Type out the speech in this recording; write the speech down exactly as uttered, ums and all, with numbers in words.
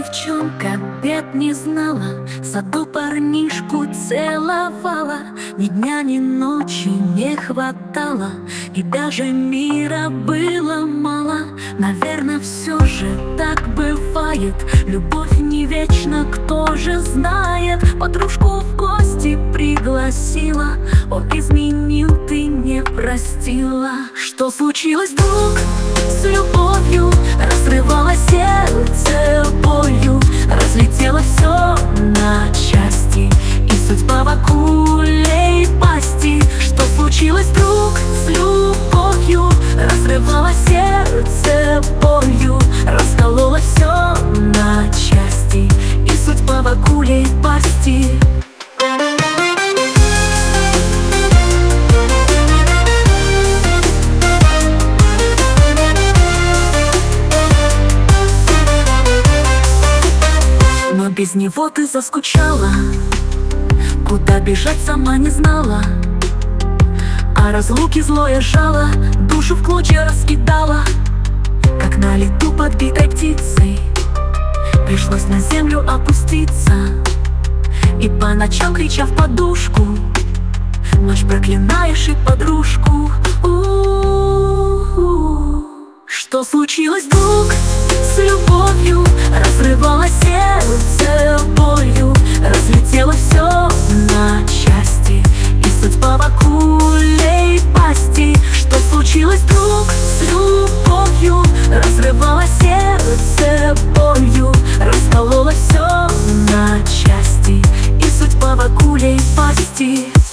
девчонка бед не знала, в саду парнишку целовала. Ни дня, ни ночи не хватало, и даже мира было мало. Наверное, все же так бывает, любовь не вечна, кто же знает. Подружку в гости пригласила, он изменил, ты не простила. Что случилось вдруг с любовью? Разрывало сердце болью, разлетело все на части, и судьба в акулей пасти. Что случилось вдруг с любовью? Разрывало сердце болью, раскололо все на части, и судьба в акулей пасти. Но без него ты заскучала, куда бежать сама не знала. А разлуки злое жало душу в клочья раскидала. Как на лету подбитой птицей пришлось на землю опуститься, и по ночам, крича в подушку, ночь проклинаешь и подружку. У-у-у. Что случилось вдруг с любовью? Разрывало сердце болью, разлетело все на части, и судьба в акулей пасти. Что случилось вдруг с любовью? Разрывало сердце болью, раскололо все на части, и судьба в акулей пасти.